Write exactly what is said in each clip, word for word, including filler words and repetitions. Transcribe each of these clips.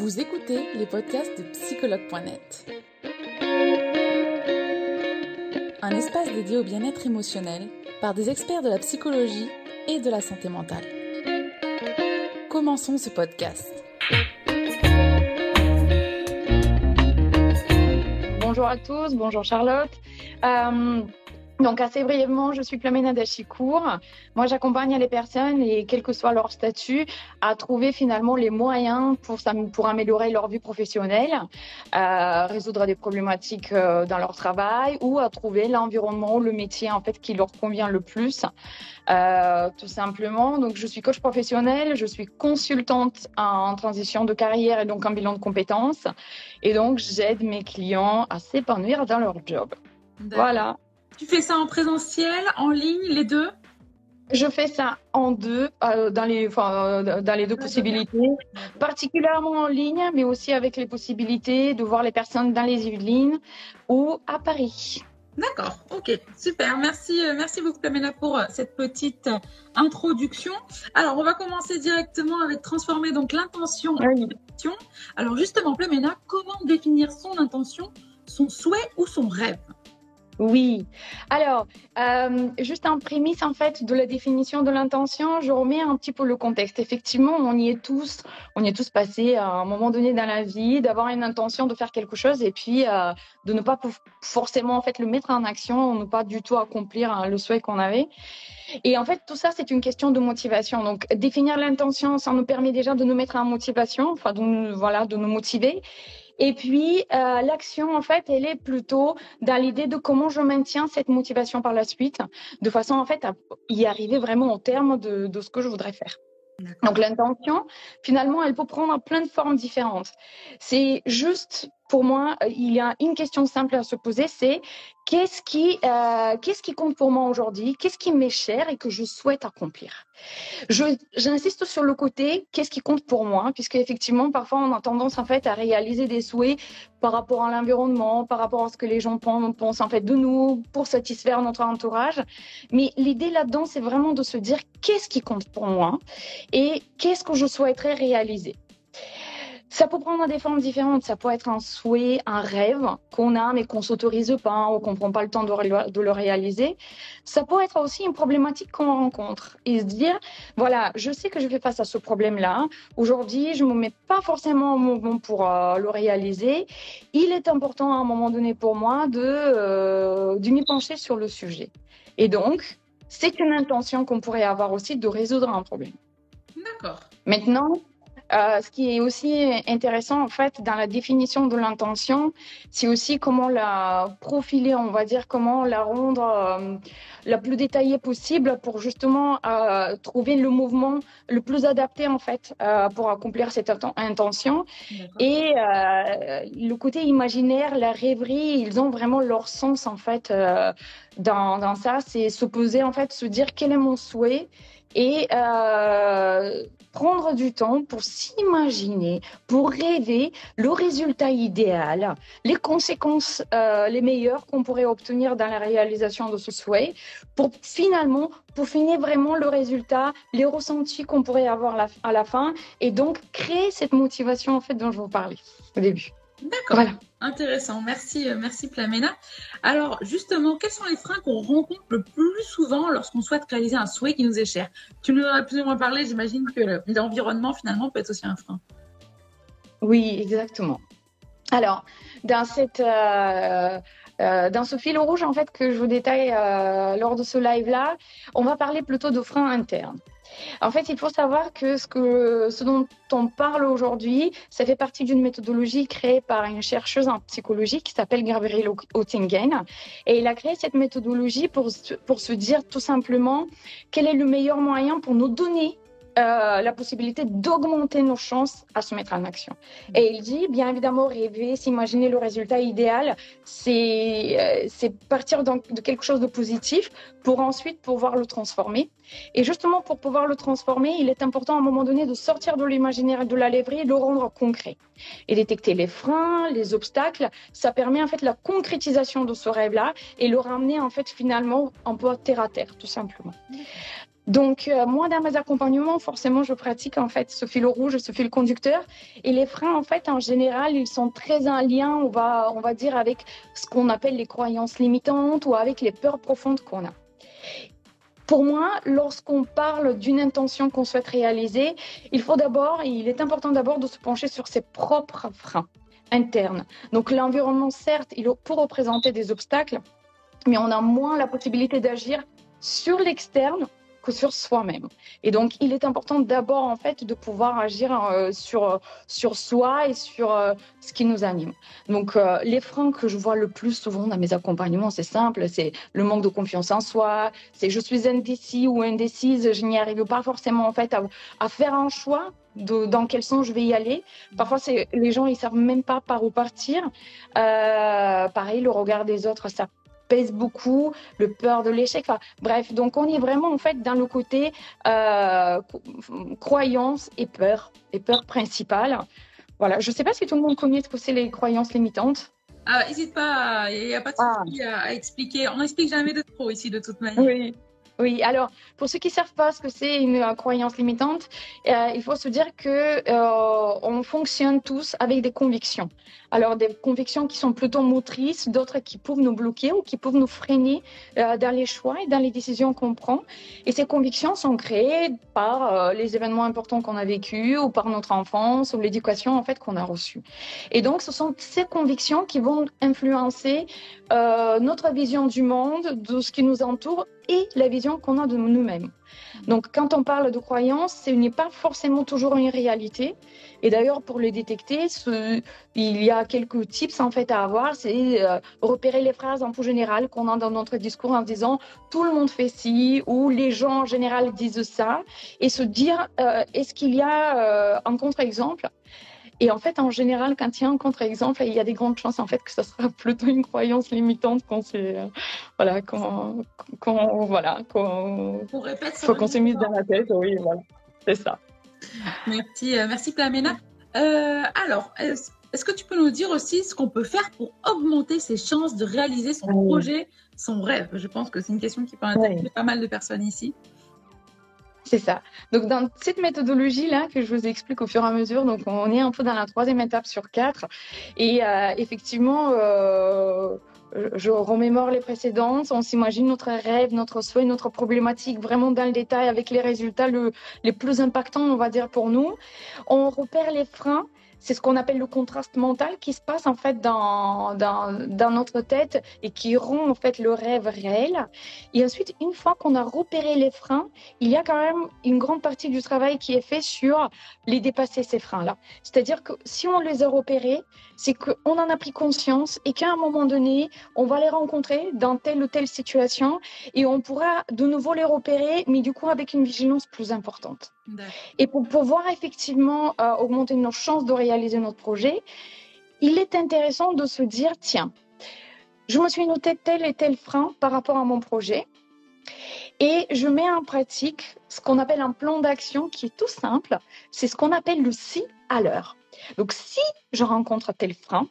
Vous écoutez les podcasts de psychologue point net. Un espace dédié au bien-être émotionnel par des experts de la psychologie et de la santé mentale. Commençons ce podcast. Bonjour à tous, bonjour Charlotte. Euh, donc assez brièvement, je suis Plamena Dachicourt. Moi, j'accompagne les personnes, et quel que soit leur statut, à trouver finalement les moyens pour, pour améliorer leur vie professionnelle, euh, résoudre des problématiques euh, dans leur travail ou à trouver l'environnement, le métier en fait qui leur convient le plus. Euh, tout simplement. Donc, je suis coach professionnelle, je suis consultante en transition de carrière et donc en bilan de compétences. Et donc, j'aide mes clients à s'épanouir dans leur job. D'accord. Voilà. Tu fais ça en présentiel, en ligne, les deux ? Je fais ça en deux, euh, dans les, enfin, euh, dans les deux possibilités, particulièrement en ligne, mais aussi avec les possibilités de voir les personnes dans les Yvelines ou à Paris. D'accord, ok, super. Merci, euh, merci beaucoup Pamela pour euh, cette petite euh, introduction. Alors, on va commencer directement avec transformer donc l'intention en Oui. action. Alors justement, Pamela, comment définir son intention, son souhait ou son rêve ? Oui. Alors, euh, juste en prémisse en fait de la définition de l'intention, je remets un petit peu le contexte. Effectivement, on y est tous, on y est tous passés à un moment donné dans la vie, d'avoir une intention de faire quelque chose et puis euh, de ne pas forcément en fait le mettre en action, ne pas du tout accomplir hein, le souhait qu'on avait. Et en fait, tout ça, c'est une question de motivation. Donc, définir l'intention, ça nous permet déjà de nous mettre en motivation, enfin, de nous, voilà, de nous motiver. Et puis, euh, l'action, en fait, elle est plutôt dans l'idée de comment je maintiens cette motivation par la suite, de façon, en fait, à y arriver vraiment au terme de, de ce que je voudrais faire. D'accord. Donc, l'intention, finalement, elle peut prendre plein de formes différentes. C'est juste, pour moi, il y a une question simple à se poser, c'est qu'est-ce qui, euh, qu'est-ce qui compte pour moi aujourd'hui ? Qu'est-ce qui m'est cher et que je souhaite accomplir ? Je, j'insiste sur le côté qu'est-ce qui compte pour moi, puisque effectivement, parfois, on a tendance en fait à réaliser des souhaits par rapport à l'environnement, par rapport à ce que les gens pensent, pensent en fait de nous, pour satisfaire notre entourage. Mais l'idée là-dedans, c'est vraiment de se dire qu'est-ce qui compte pour moi et qu'est-ce que je souhaiterais réaliser. Ça peut prendre des formes différentes. Ça peut être un souhait, un rêve qu'on a mais qu'on s'autorise pas ou qu'on prend pas le temps de, ré- de le réaliser. Ça peut être aussi une problématique qu'on rencontre et se dire, voilà, je sais que je fais face à ce problème-là. Aujourd'hui, je me mets pas forcément en mouvement pour euh, le réaliser. Il est important à un moment donné pour moi de, euh, de m'y pencher sur le sujet. Et donc, c'est une intention qu'on pourrait avoir aussi de résoudre un problème. D'accord. Maintenant, Euh, ce qui est aussi intéressant en fait dans la définition de l'intention, c'est aussi comment la profiler, on va dire, comment la rendre euh, la plus détaillée possible pour justement euh, trouver le mouvement le plus adapté en fait euh, pour accomplir cette atten- intention. D'accord. Et euh, le côté imaginaire, la rêverie, ils ont vraiment leur sens en fait euh, dans, dans ça. C'est se poser en fait, se dire quel est mon souhait et euh, prendre du temps pour s'imaginer, pour rêver le résultat idéal, les conséquences euh, les meilleures qu'on pourrait obtenir dans la réalisation de ce souhait, pour finalement, pour finir vraiment le résultat, les ressentis qu'on pourrait avoir la, à la fin, et donc créer cette motivation en fait dont je vous parlais au début. D'accord, voilà. Intéressant. Merci, euh, merci Plamena. Alors justement, quels sont les freins qu'on rencontre le plus souvent lorsqu'on souhaite réaliser un souhait qui nous est cher ? Tu nous en as plus ou moins parlé, j'imagine que l'environnement finalement peut être aussi un frein. Oui, exactement. Alors, dans cette... Euh, Euh, dans ce fil rouge en fait que je vous détaille euh, lors de ce live-là, on va parler plutôt de freins internes. En fait, il faut savoir que ce, que ce dont on parle aujourd'hui, ça fait partie d'une méthodologie créée par une chercheuse en psychologie qui s'appelle Gabrielle Oettingen. Et il a créé cette méthodologie pour, pour se dire tout simplement quel est le meilleur moyen pour nous donner Euh, la possibilité d'augmenter nos chances à se mettre en action. Et il dit, bien évidemment, rêver, s'imaginer le résultat idéal, c'est, euh, c'est partir dans, de quelque chose de positif pour ensuite pouvoir le transformer. Et justement, pour pouvoir le transformer, il est important à un moment donné de sortir de l'imaginaire et de la rêverie et de le rendre concret. Et détecter les freins, les obstacles, ça permet en fait la concrétisation de ce rêve-là et le ramener en fait finalement un peu terre à terre, tout simplement. Donc, euh, moi, dans mes accompagnements, forcément, je pratique en fait ce fil rouge, ce fil conducteur. Et les freins, en fait, en général, ils sont très en lien, on va, on va dire, avec ce qu'on appelle les croyances limitantes ou avec les peurs profondes qu'on a. Pour moi, lorsqu'on parle d'une intention qu'on souhaite réaliser, il faut d'abord, il est important d'abord de se pencher sur ses propres freins internes. Donc, l'environnement, certes, il peut représenter des obstacles, mais on a moins la possibilité d'agir sur l'externe que sur soi-même. Et donc, il est important d'abord, en fait, de pouvoir agir euh, sur, sur soi et sur euh, ce qui nous anime. Donc, euh, les freins que je vois le plus souvent dans mes accompagnements, c'est simple, c'est le manque de confiance en soi, c'est je suis indécis ou indécise, je n'y arrive pas forcément, en fait, à, à faire un choix de, dans quel sens je vais y aller. Parfois, c'est, les gens, ils savent même pas par où partir. Euh, pareil, le regard des autres, ça pèse beaucoup, le peur de l'échec. Enfin, bref, donc on est vraiment en fait dans le côté euh, croyance et peur, et peur principale. Voilà, je ne sais pas si tout le monde connaît ce que c'est les croyances limitantes. Ah, n'hésite pas, il n'y a pas de Ah, souci à, à expliquer. On n'explique jamais de trop ici, de toute manière. oui. Oui, alors pour ceux qui ne savent pas ce que c'est une euh, croyance limitante, euh, il faut se dire que euh, on fonctionne tous avec des convictions. Alors des convictions qui sont plutôt motrices, d'autres qui peuvent nous bloquer ou qui peuvent nous freiner euh, dans les choix et dans les décisions qu'on prend. Et ces convictions sont créées par euh, les événements importants qu'on a vécus ou par notre enfance ou l'éducation en fait qu'on a reçue. Et donc ce sont ces convictions qui vont influencer euh, notre vision du monde, de ce qui nous entoure et la vision qu'on a de nous-mêmes. Donc, quand on parle de croyance, ce n'est pas forcément toujours une réalité. Et d'ailleurs, pour le détecter, ce, il y a quelques tips en fait à avoir. C'est euh, repérer les phrases un peu générales qu'on a dans notre discours en disant tout le monde fait ci ou les gens en général disent ça, et se dire euh, est-ce qu'il y a euh, un contre-exemple. Et en fait, en général, quand il y a un contre-exemple, il y a des grandes chances en fait que ce sera plutôt une croyance limitante quand c'est euh, voilà, quand, quand voilà, quand On répète faut sur qu'on une s'est mise fois. dans la tête. Oui, voilà, c'est ça. Merci, euh, merci Plamena. Euh, alors, est-ce, est-ce que tu peux nous dire aussi ce qu'on peut faire pour augmenter ses chances de réaliser son Oui, projet, son rêve? Je pense que c'est une question qui peut intéresser oui. pas mal de personnes ici. C'est ça. Donc, dans cette méthodologie-là que je vous explique au fur et à mesure, donc on est un peu dans la troisième étape sur quatre. Et euh, effectivement, euh, je remémore les précédentes. On s'imagine notre rêve, notre souhait, notre problématique vraiment dans le détail avec les résultats le, les plus impactants, on va dire, pour nous. On repère les freins. C'est ce qu'on appelle le contraste mental qui se passe en fait dans, dans, dans notre tête et qui rend en fait le rêve réel. Et ensuite, une fois qu'on a repéré les freins, il y a quand même une grande partie du travail qui est fait sur les dépasser, ces freins-là. C'est-à-dire que si on les a repérés, c'est qu'on en a pris conscience et qu'à un moment donné, on va les rencontrer dans telle ou telle situation et on pourra de nouveau les repérer, mais du coup avec une vigilance plus importante. D'accord. Et pour pouvoir effectivement euh, augmenter nos chances de réaliser notre projet, il est intéressant de se dire, tiens, je me suis noté tel et tel frein par rapport à mon projet. Et je mets en pratique ce qu'on appelle un plan d'action qui est tout simple. C'est ce qu'on appelle le si à l'heure. Donc, si je rencontre tel frein,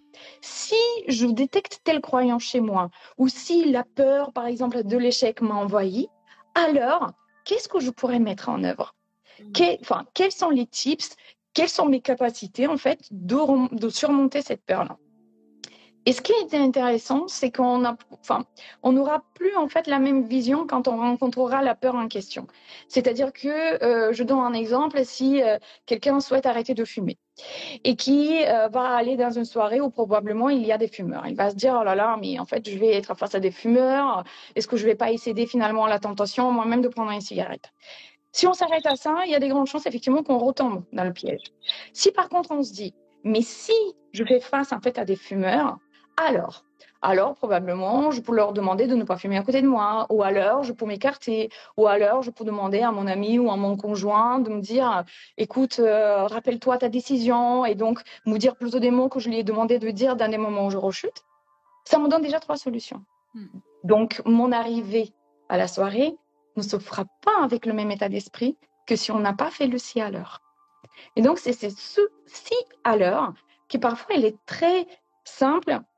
si je détecte telle croyance chez moi, ou si la peur, par exemple, de l'échec m'a envahi, alors, qu'est-ce que je pourrais mettre en œuvre? Que, enfin, quels sont les tips? Quelles sont mes capacités, en fait, de, de surmonter cette peur-là? Et ce qui était intéressant, c'est qu'on a, enfin, on n'aura plus en fait la même vision quand on rencontrera la peur en question. C'est-à-dire que, euh, je donne un exemple, si euh, quelqu'un souhaite arrêter de fumer et qui euh, va aller dans une soirée où probablement il y a des fumeurs, il va se dire oh là là, mais en fait je vais être face à des fumeurs, est-ce que je vais pas y céder finalement à la tentation moi-même de prendre une cigarette? Si on s'arrête à ça, il y a des grandes chances effectivement qu'on retombe dans le piège. Si par contre on se dit mais si je fais face en fait à des fumeurs, alors, alors probablement, je peux leur demander de ne pas fumer à côté de moi, ou alors je peux m'écarter, ou alors je peux demander à mon ami ou à mon conjoint de me dire, écoute, euh, rappelle-toi ta décision, et donc me dire plutôt des mots que je lui ai demandé de dire dans des moments où je rechute. Ça me donne déjà trois solutions. Hmm. Donc, mon arrivée à la soirée ne se fera pas avec le même état d'esprit que si on n'a pas fait le si à l'heure. Et donc, c'est, c'est ce si à l'heure qui parfois il est très simple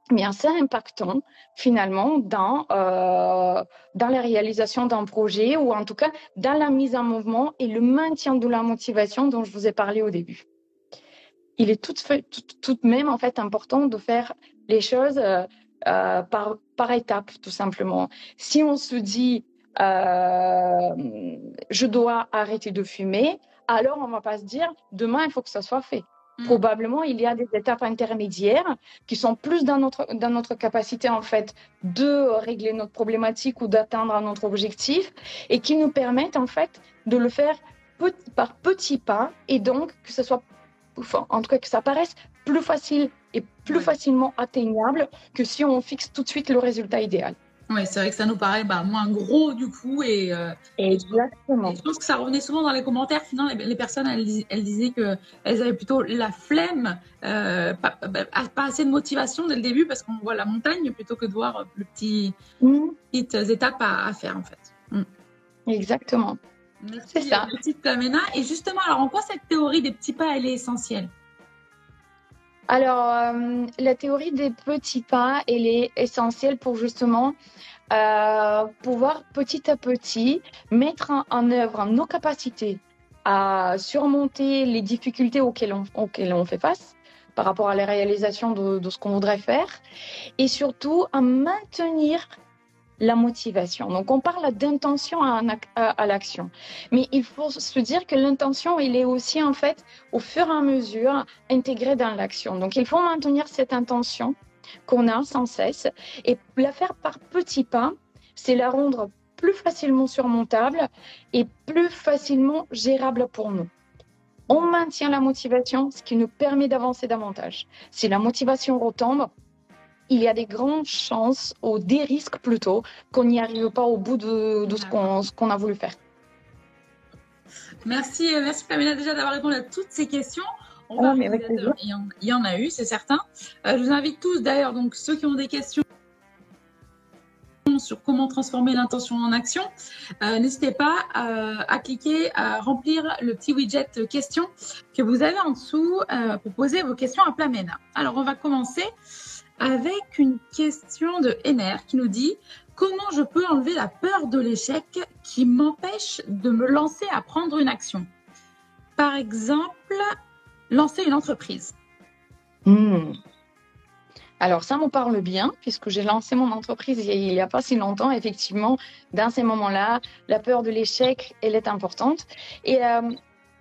bien, c'est impactant finalement dans, euh, dans la réalisation d'un projet ou en tout cas dans la mise en mouvement et le maintien de la motivation dont je vous ai parlé au début. Il est tout, fait, tout, tout de même en fait important de faire les choses euh, euh, par, par étapes, tout simplement. Si on se dit euh, je dois arrêter de fumer, alors on ne va pas se dire demain il faut que ça soit fait. Mmh. Probablement, il y a des étapes intermédiaires qui sont plus dans notre, dans notre capacité en fait de régler notre problématique ou d'atteindre notre objectif et qui nous permettent en fait de le faire petit, par petits pas et donc que ce soit Enfin, en tout cas que ça paraisse plus facile et plus ouais. facilement atteignable que si on fixe tout de suite le résultat idéal. Oui, c'est vrai que ça nous paraît bah, moins gros du coup. Et, euh, Exactement. Et je pense que ça revenait souvent dans les commentaires. Finalement, les, les personnes, elles, elles disaient qu'elles avaient plutôt la flemme, euh, pas, pas assez de motivation dès le début parce qu'on voit la montagne plutôt que de voir le petit, mmh. petites étapes à, à faire en fait. Mmh. Exactement. Merci, c'est ça. Merci Plamena. Et justement, alors en quoi cette théorie des petits pas, elle est essentielle? Alors, euh, la théorie des petits pas, elle est essentielle pour justement euh, pouvoir petit à petit mettre en, en œuvre nos capacités à surmonter les difficultés auxquelles on, auxquelles on fait face par rapport à la réalisation de, de ce qu'on voudrait faire et surtout à maintenir la motivation. Donc, on parle d'intention à, à, à l'action. Mais il faut se dire que l'intention, elle est aussi, en fait, au fur et à mesure, intégrée dans l'action. Donc, il faut maintenir cette intention qu'on a sans cesse et la faire par petits pas, c'est la rendre plus facilement surmontable et plus facilement gérable pour nous. On maintient la motivation, ce qui nous permet d'avancer davantage. Si la motivation retombe, il y a des grandes chances, ou des risques plutôt, qu'on n'y arrive pas au bout de, de ce qu'on ce qu'on a voulu faire. Merci, merci Pamela déjà d'avoir répondu à toutes ces questions. On oh, va mais avec plaisir. Il y, en, il y en a eu, c'est certain. Euh, je vous invite tous d'ailleurs, donc ceux qui ont des questions sur comment transformer l'intention en action, euh, n'hésitez pas euh, à cliquer, à remplir le petit widget questions que vous avez en dessous euh, pour poser vos questions à Plamena. Alors, on va commencer avec une question de Ener qui nous dit « Comment je peux enlever la peur de l'échec qui m'empêche de me lancer à prendre une action ?» Par exemple, lancer une entreprise. Mmh. Alors, ça me parle bien, puisque j'ai lancé mon entreprise il n'y a pas si longtemps. Effectivement, dans ces moments-là, la peur de l'échec, elle est importante. Et euh,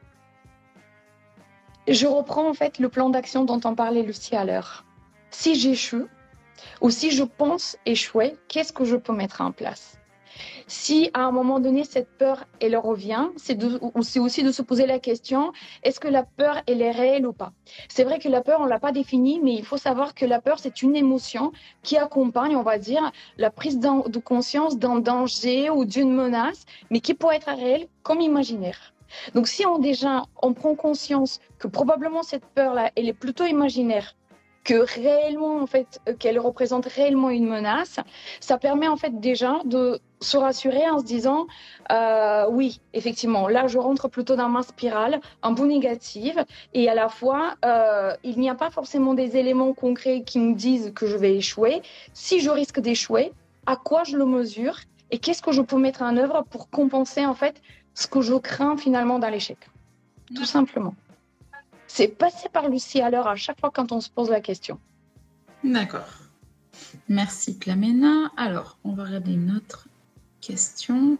je reprends en fait le plan d'action dont on parlait Lucie à l'heure. Si j'échoue ou si je pense échouer, qu'est-ce que je peux mettre en place? Si à un moment donné, cette peur, elle revient, c'est, de, c'est aussi de se poser la question, est-ce que la peur, elle est réelle ou pas? C'est vrai que la peur, on ne l'a pas définie, mais il faut savoir que la peur, c'est une émotion qui accompagne, on va dire, la prise de conscience d'un danger ou d'une menace, mais qui peut être réelle comme imaginaire. Donc si on déjà, on prend conscience que probablement cette peur-là, elle est plutôt imaginaire, que réellement, en fait, qu'elle représente réellement une menace, ça permet en fait déjà de se rassurer en se disant euh, oui, effectivement, là, je rentre plutôt dans ma spirale un peu négative et à la fois, euh, il n'y a pas forcément des éléments concrets qui me disent que je vais échouer. Si je risque d'échouer, à quoi je le mesure et qu'est-ce que je peux mettre en œuvre pour compenser en fait ce que je crains finalement dans l'échec, tout simplement. C'est passer par Lucie à l'heure à chaque fois quand on se pose la question. D'accord. Merci Plamena. Alors, on va regarder une autre question.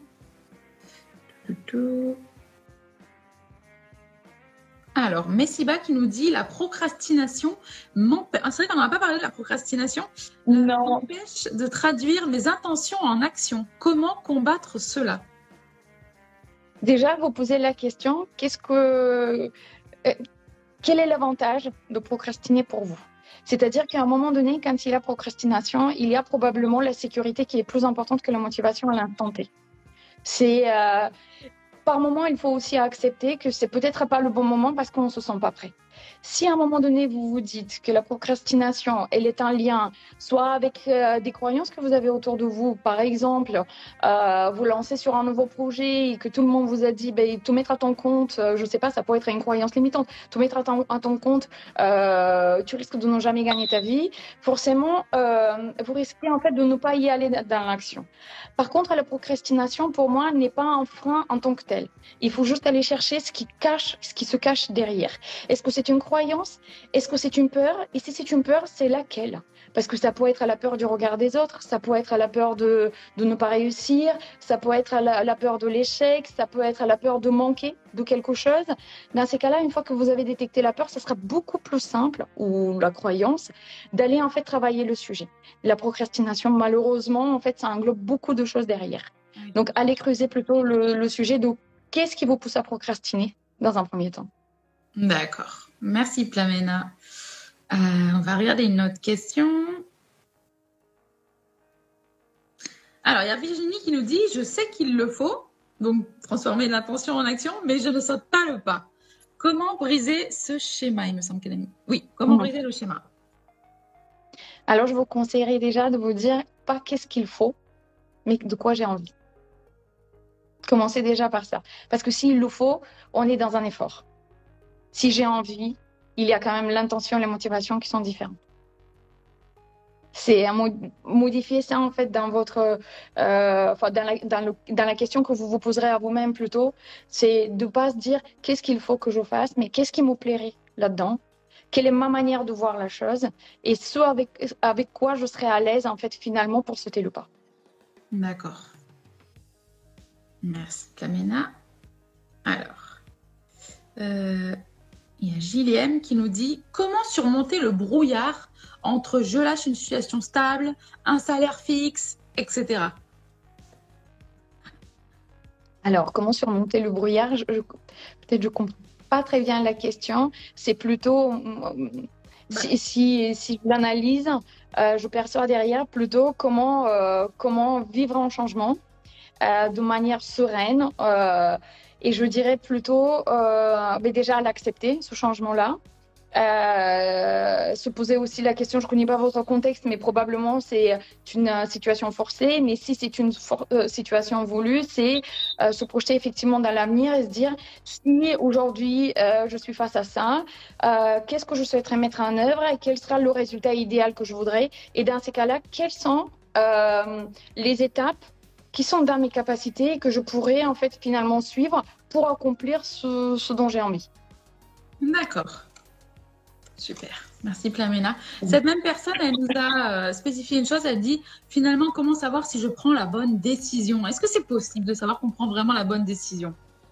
Alors, Messiba qui nous dit la procrastination m'empêche. C'est vrai qu'on n'a pas parlé de la procrastination. Non. M'empêche de traduire mes intentions en action. Comment combattre cela? Déjà, vous posez la question, qu'est-ce que... Euh, quel est l'avantage de procrastiner pour vous? C'est-à-dire qu'à un moment donné, quand il y a procrastination, il y a probablement la sécurité qui est plus importante que la motivation à l'instant T. C'est, euh, par moment, il faut aussi accepter que c'est peut-être pas le bon moment parce qu'on ne se sent pas prêt. Si à un moment donné, vous vous dites que la procrastination, elle est en lien soit avec euh, des croyances que vous avez autour de vous, par exemple, euh, vous lancez sur un nouveau projet et que tout le monde vous a dit, ben, tout mettre à ton compte, euh, je ne sais pas, ça pourrait être une croyance limitante, tout mettre à ton, à ton compte, euh, tu risques de ne jamais gagner ta vie. Forcément, euh, vous risquez en fait de ne pas y aller dans l'action. Par contre, la procrastination, pour moi, n'est pas un frein en tant que tel. Il faut juste aller chercher ce qui cache, ce qui se cache derrière. Est-ce que c'est une croyance? Est-ce que c'est une peur? Et si c'est une peur, c'est laquelle? Parce que ça peut être à la peur du regard des autres, ça peut être à la peur de, de ne pas réussir, ça peut être à la, à la peur de l'échec, ça peut être à la peur de manquer de quelque chose. Dans ces cas-là, une fois que vous avez détecté la peur, ça sera beaucoup plus simple, ou la croyance, d'aller en fait travailler le sujet. La procrastination, malheureusement, en fait, ça englobe beaucoup de choses derrière. Donc, allez creuser plutôt le, le sujet de qu'est-ce qui vous pousse à procrastiner dans un premier temps. D'accord. Merci, Plamena. Euh, on va regarder une autre question. Alors, il y a Virginie qui nous dit « Je sais qu'il le faut, donc transformer l'intention en action, mais je ne saute pas le pas. » Comment briser ce schéma? Il me semble qu'elle a mis. Oui, comment mmh. briser le schéma? Alors, je vous conseillerais déjà de vous dire pas qu'est-ce qu'il faut, mais de quoi j'ai envie. Commencez déjà par ça. Parce que s'il le faut, on est dans un effort. Si j'ai envie, il y a quand même l'intention et les motivations qui sont différentes. C'est à modifier ça en fait dans votre, euh, enfin dans la, dans, le, dans la question que vous vous poserez à vous-même plutôt, c'est de pas se dire qu'est-ce qu'il faut que je fasse, mais qu'est-ce qui me plairait là-dedans, quelle est ma manière de voir la chose et ce avec avec quoi je serais à l'aise en fait finalement pour sauter le pas. D'accord. Merci Plamena. Alors, euh, il y a J L M qui nous dit comment surmonter le brouillard entre je lâche une situation stable, un salaire fixe, et cetera. Alors, comment surmonter le brouillard? je, je, Peut-être je comprends pas très bien la question. C'est plutôt, euh, si, si, si je l'analyse, euh, je perçois derrière plutôt comment, euh, comment vivre en changement euh, de manière sereine. Euh, et je dirais plutôt euh, mais déjà l'accepter, ce changement-là. Euh, se poser aussi la question, je ne connais pas votre contexte, mais probablement c'est une euh, situation forcée. Mais si c'est une for- euh, situation voulue, c'est euh, se projeter effectivement dans l'avenir et se dire si aujourd'hui euh, je suis face à ça, euh, qu'est-ce que je souhaiterais mettre en œuvre et quel sera le résultat idéal que je voudrais. Et dans ces cas-là, quelles sont euh, les étapes qui sont dans mes capacités et que je pourrais en fait finalement suivre pour accomplir ce, ce dont j'ai envie. D'accord. Super, merci Plamena. Cette même personne, elle nous a euh, spécifié une chose, elle dit finalement comment savoir si je prends la bonne décision. Est-ce que c'est possible de savoir qu'on prend vraiment la bonne décision?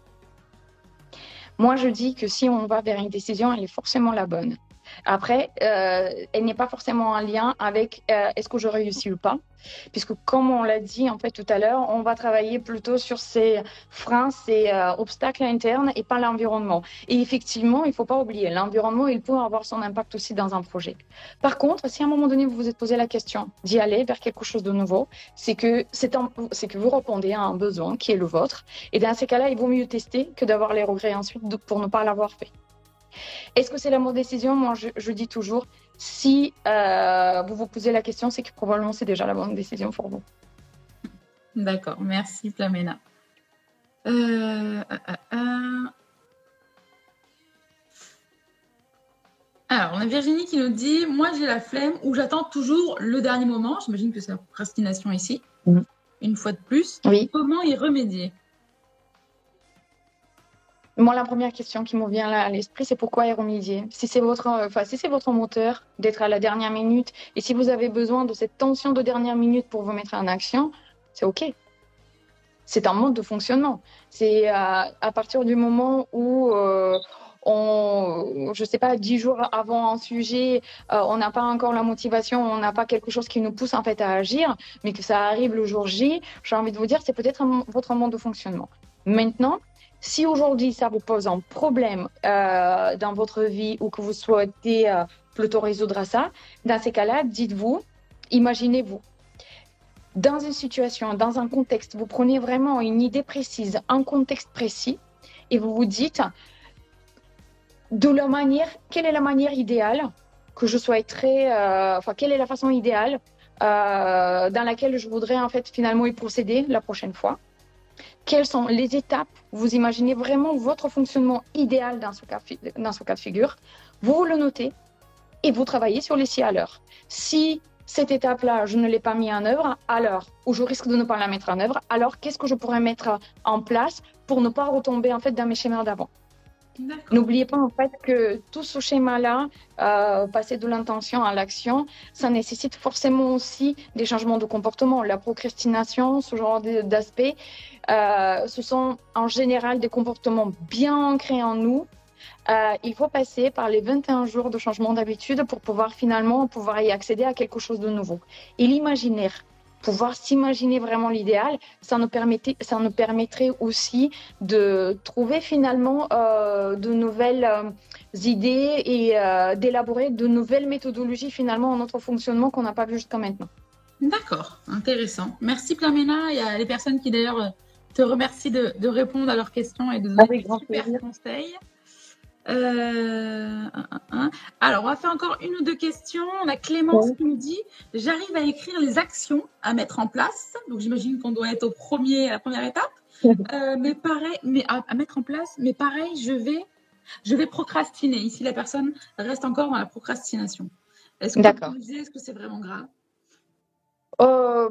Moi, je dis que si on va vers une décision, elle est forcément la bonne. Après, euh, elle n'est pas forcément en lien avec euh, est-ce que je réussis ou pas, puisque comme on l'a dit en fait tout à l'heure, on va travailler plutôt sur ces freins, ces euh, obstacles internes et pas l'environnement. Et effectivement, il ne faut pas oublier, l'environnement, il peut avoir son impact aussi dans un projet. Par contre, si à un moment donné, vous vous êtes posé la question d'y aller vers quelque chose de nouveau, c'est que, c'est, un, c'est que vous répondez à un besoin qui est le vôtre. Et dans ces cas-là, il vaut mieux tester que d'avoir les regrets ensuite de, pour ne pas l'avoir fait. Est-ce que c'est la bonne décision? Moi, je, je dis toujours, si euh, vous vous posez la question, c'est que probablement c'est déjà la bonne décision pour vous. D'accord, merci Plamena. Euh, euh, euh. Alors, on a Virginie qui nous dit « Moi, j'ai la flemme ou j'attends toujours le dernier moment. » J'imagine que c'est la procrastination ici, mmh. une fois de plus. Oui. Comment y remédier? Moi, la première question qui me vient là à l'esprit, c'est pourquoi y remédier? Si c'est votre, enfin, si c'est votre moteur d'être à la dernière minute et si vous avez besoin de cette tension de dernière minute pour vous mettre en action, c'est OK. C'est un mode de fonctionnement. C'est à, à partir du moment où euh, on, je sais pas, dix jours avant un sujet, euh, on n'a pas encore la motivation, on n'a pas quelque chose qui nous pousse en fait à agir, mais que ça arrive le jour J, j'ai envie de vous dire, c'est peut-être un, votre mode de fonctionnement. Maintenant, si aujourd'hui ça vous pose un problème euh, dans votre vie ou que vous souhaitez euh, plutôt résoudre ça, dans ces cas-là, dites-vous, imaginez-vous, dans une situation, dans un contexte, vous prenez vraiment une idée précise, un contexte précis et vous vous dites, de la manière, quelle est la manière idéale que je souhaiterais, euh, enfin, quelle est la façon idéale euh, dans laquelle je voudrais en fait finalement y procéder la prochaine fois. Quelles sont les étapes? Vous imaginez vraiment votre fonctionnement idéal dans ce cas, dans ce cas de figure. Vous le notez et vous travaillez sur les si à l'heure. Si cette étape-là, je ne l'ai pas mis en œuvre, alors, ou je risque de ne pas la mettre en œuvre, alors qu'est-ce que je pourrais mettre en place pour ne pas retomber en fait dans mes schémas d'avant? N'oubliez pas en fait que tout ce schéma-là, euh, passer de l'intention à l'action, ça nécessite forcément aussi des changements de comportement. La procrastination, ce genre d'aspects, euh, ce sont en général des comportements bien ancrés en nous. Euh, il faut passer par les vingt et un jours de changement d'habitude pour pouvoir finalement pouvoir y accéder à quelque chose de nouveau. Et l'imaginaire, pouvoir s'imaginer vraiment l'idéal, ça nous permettait, ça nous permettrait aussi de trouver finalement euh, de nouvelles euh, idées et euh, d'élaborer de nouvelles méthodologies finalement en notre fonctionnement qu'on n'a pas vu jusqu'à maintenant. D'accord, intéressant. Merci Plamena. Il y a les personnes qui d'ailleurs te remercient de, de répondre à leurs questions et de donner des super conseils. Euh, un, un. Alors, on va faire encore une ou deux questions. On a Clémence oui. qui nous dit « J'arrive à écrire les actions à mettre en place. » Donc, j'imagine qu'on doit être au premier, à la première étape. euh, mais pareil, mais à, à mettre en place. Mais pareil, je vais, je vais procrastiner. Ici, la personne reste encore dans la procrastination. Est-ce que vous disiez, est-ce que c'est vraiment grave? euh,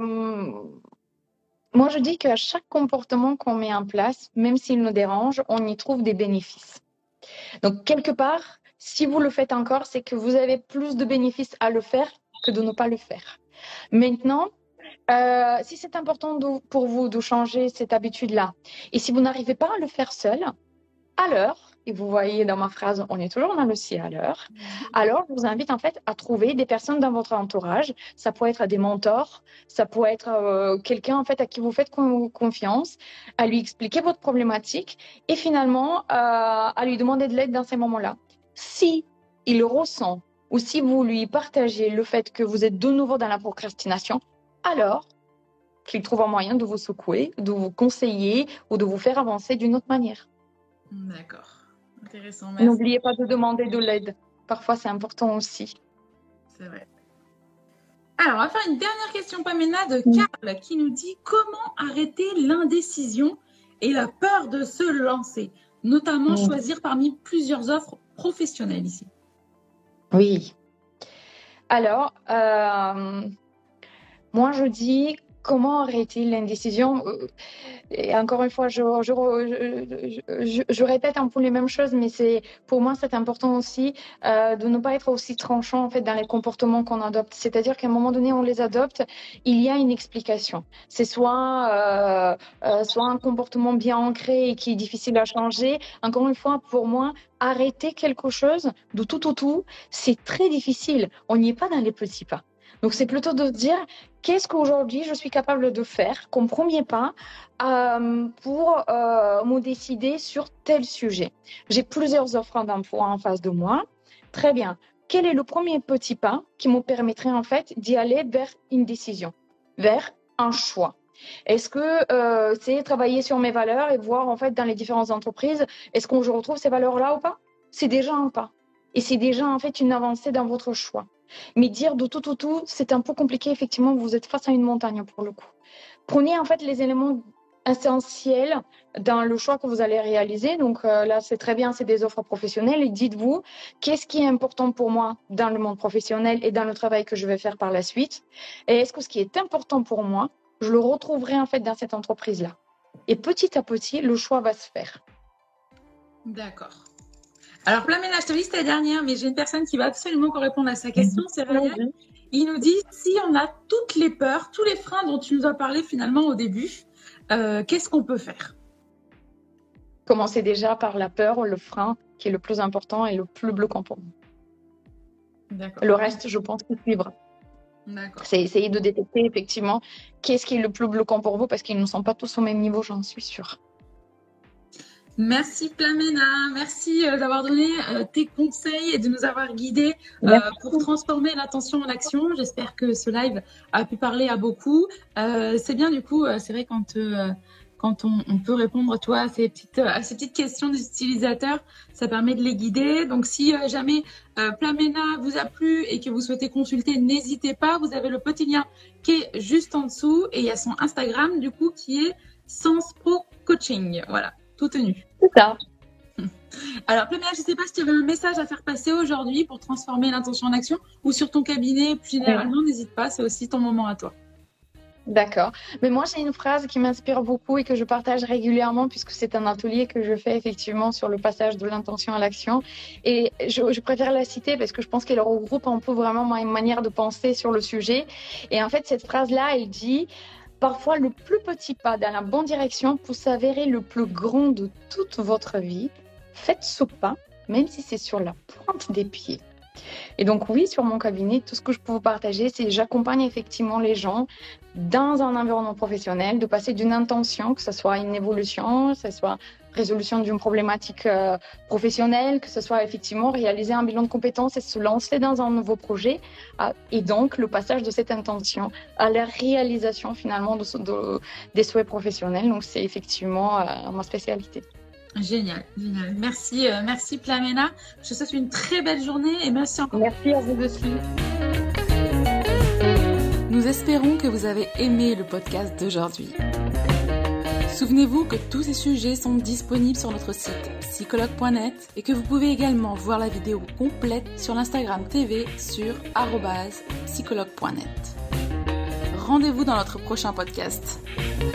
Moi, je dis qu'à chaque comportement qu'on met en place, même s'il nous dérange, on y trouve des bénéfices. Donc, quelque part, si vous le faites encore, c'est que vous avez plus de bénéfices à le faire que de ne pas le faire. Maintenant, euh, si c'est important de, pour vous de changer cette habitude-là, et si vous n'arrivez pas à le faire seul, alors, et vous voyez dans ma phrase, on est toujours dans le si à l'heure, alors je vous invite en fait à trouver des personnes dans votre entourage. Ça peut être des mentors, ça peut être euh, quelqu'un en fait à qui vous faites confiance, à lui expliquer votre problématique et finalement euh, à lui demander de l'aide dans ces moments-là. Si il ressent ou si vous lui partagez le fait que vous êtes de nouveau dans la procrastination, alors qu'il trouve un moyen de vous secouer, de vous conseiller ou de vous faire avancer d'une autre manière. D'accord. Intéressant. Merci. N'oubliez pas de demander de l'aide. Parfois, c'est important aussi. C'est vrai. Alors, on va faire une dernière question, Pamela, de Carl, qui nous dit « Comment arrêter l'indécision et la peur de se lancer, notamment mmh. choisir parmi plusieurs offres professionnelles ici ?» Oui. Alors, euh, moi, je dis comment arrêter l'indécision. Et encore une fois, je, je, je, je, je répète un peu les mêmes choses, mais c'est pour moi, c'est important aussi euh, de ne pas être aussi tranchant en fait dans les comportements qu'on adopte. C'est-à-dire qu'à un moment donné, on les adopte, il y a une explication. C'est soit, euh, euh, soit un comportement bien ancré et qui est difficile à changer. Encore une fois, pour moi, arrêter quelque chose de tout au tout, c'est très difficile. On n'y est pas dans les petits pas. Donc, c'est plutôt de dire qu'est-ce qu'aujourd'hui je suis capable de faire comme premier pas euh, pour euh, me décider sur tel sujet. J'ai plusieurs offres d'emploi en face de moi. Très bien. Quel est le premier petit pas qui me permettrait en fait d'y aller vers une décision, vers un choix? Est-ce que euh, c'est travailler sur mes valeurs et voir en fait dans les différentes entreprises, est-ce que je retrouve ces valeurs-là ou pas? C'est déjà un pas. Et c'est déjà en fait une avancée dans votre choix. Mais dire de tout au tout, c'est un peu compliqué. Effectivement, vous êtes face à une montagne pour le coup. Prenez en fait les éléments essentiels dans le choix que vous allez réaliser. Donc euh, là, c'est très bien, c'est des offres professionnelles. Et dites-vous, qu'est-ce qui est important pour moi dans le monde professionnel et dans le travail que je vais faire par la suite? Et est-ce que ce qui est important pour moi, je le retrouverai en fait dans cette entreprise-là? Et petit à petit, le choix va se faire. D'accord. Alors, Plamena, je te dis c'est la dernière, mais j'ai une personne qui va absolument répondre à sa question. C'est Ryan. Il nous dit, si on a toutes les peurs, tous les freins dont tu nous as parlé finalement au début, euh, qu'est-ce qu'on peut faire? Commencez déjà par la peur, le frein, qui est le plus important et le plus bloquant pour nous. D'accord. Le reste, je pense, que suivra. D'accord. C'est essayer de détecter effectivement qu'est-ce qui est le plus bloquant pour vous, parce qu'ils ne sont pas tous au même niveau, j'en suis sûre. Merci Plamena, merci d'avoir donné euh, tes conseils et de nous avoir guidés euh, pour transformer l'attention en action. J'espère que ce live a pu parler à beaucoup. Euh, c'est bien du coup, c'est vrai quand, euh, quand quand on, on peut répondre, toi, à ces petites, à ces petites questions des utilisateurs. Ça permet de les guider. Donc, si euh, jamais euh, Plamena vous a plu et que vous souhaitez consulter, n'hésitez pas. Vous avez le petit lien qui est juste en dessous et il y a son Instagram, du coup, qui est Sens Pro Coaching. Voilà, tout tenu. C'est ça. Alors, Plamena, je ne sais pas si tu avais un message à faire passer aujourd'hui pour transformer l'intention en action ou sur ton cabinet. Plus généralement, oui. N'hésite pas, c'est aussi ton moment à toi. D'accord. Mais moi, j'ai une phrase qui m'inspire beaucoup et que je partage régulièrement puisque c'est un atelier que je fais effectivement sur le passage de l'intention à l'action. Et je, je préfère la citer parce que je pense qu'elle regroupe un peu vraiment ma manière de penser sur le sujet. Et en fait, cette phrase-là, elle dit « Parfois, le plus petit pas dans la bonne direction peut s'avérer le plus grand de toute votre vie. Faites ce pas, même si c'est sur la pointe des pieds. » Et donc oui, sur mon cabinet, tout ce que je peux vous partager, c'est j'accompagne effectivement les gens dans un environnement professionnel, de passer d'une intention, que ce soit une évolution, que ce soit résolution d'une problématique euh, professionnelle, que ce soit effectivement réaliser un bilan de compétences et se lancer dans un nouveau projet. Euh, et donc le passage de cette intention à la réalisation finalement de, de, des souhaits professionnels. Donc c'est effectivement euh, ma spécialité. Génial, génial. Merci, euh, merci Plamena. Je te souhaite une très belle journée et merci encore. Merci à vous aussi. Nous espérons que vous avez aimé le podcast d'aujourd'hui. Souvenez-vous que tous ces sujets sont disponibles sur notre site psychologue point net et que vous pouvez également voir la vidéo complète sur l'Instagram T V sur arobase psychologue point net. Rendez-vous dans notre prochain podcast.